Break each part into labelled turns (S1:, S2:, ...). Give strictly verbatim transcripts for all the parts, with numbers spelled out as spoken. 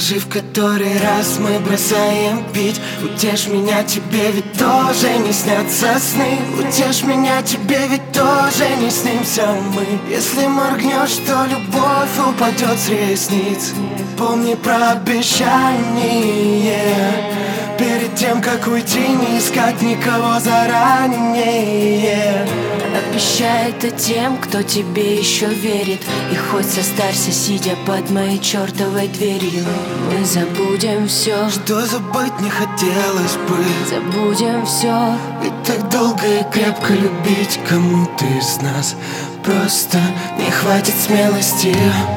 S1: Скажи, в который раз мы бросаем пить. Утешь меня, тебе ведь тоже не снятся сны. Утешь меня, тебе ведь тоже не снимся мы. Если моргнешь, то любовь упадет с ресниц. Помни про обещание. Перед тем, как уйти, не искать никого заранее.
S2: Обещай это тем, кто тебе еще верит. И хоть состарься, сидя под моей чертовой дверью. Мы забудем все,
S1: что забыть не хотелось бы.
S2: Забудем все,
S1: ведь так долго и крепко любить кому-то из нас просто не хватит смелости.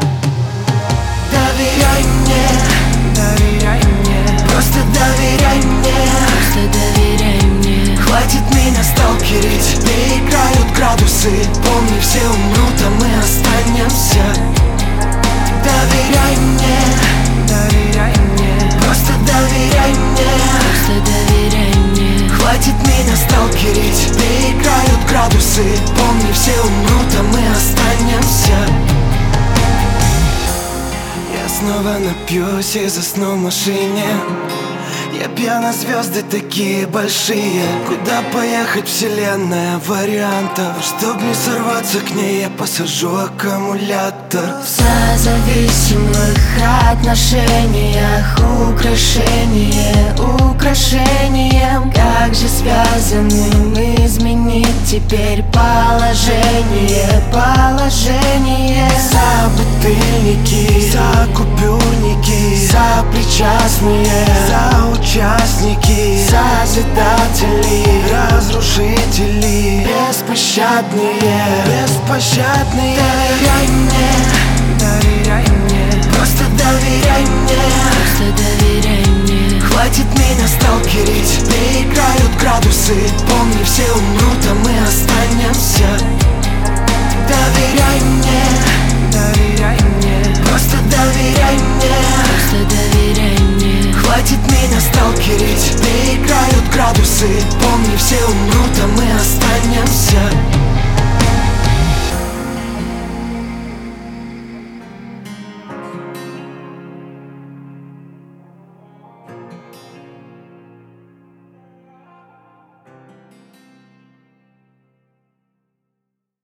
S1: Доверяй мне, доверяй мне, просто доверяй мне,
S2: просто доверяй мне.
S1: Хватит меня сталкерить, переиграют градусы. Помни, все умрут, а мы останемся. Доверяй мне, доверяй мне, просто доверяй мне,
S2: просто доверяй мне.
S1: Хватит меня сталкерить, переиграют градусы. Помни, все умрут, а мы останемся. Я снова напьюсь и засну в машине. Я пьяна, звезды такие большие. Куда поехать, вселенная вариантов. Чтоб не сорваться к ней, я посажу аккумулятор.
S2: В созависимых отношениях украшение украшением. Как же связаны мы, изменить теперь положение, положение.
S1: Собутыльники, закупюрники, сопричастные, соучастники, созидатели, разрушители, беспощадные, беспощадные. Доверяй мне, доверяй мне, просто доверяй мне,
S2: просто доверяй мне.
S1: Хватит меня сталкерить, переиграют градусы. Помни, все умрут, а мы останемся. Доверяй мне, доверяй мне,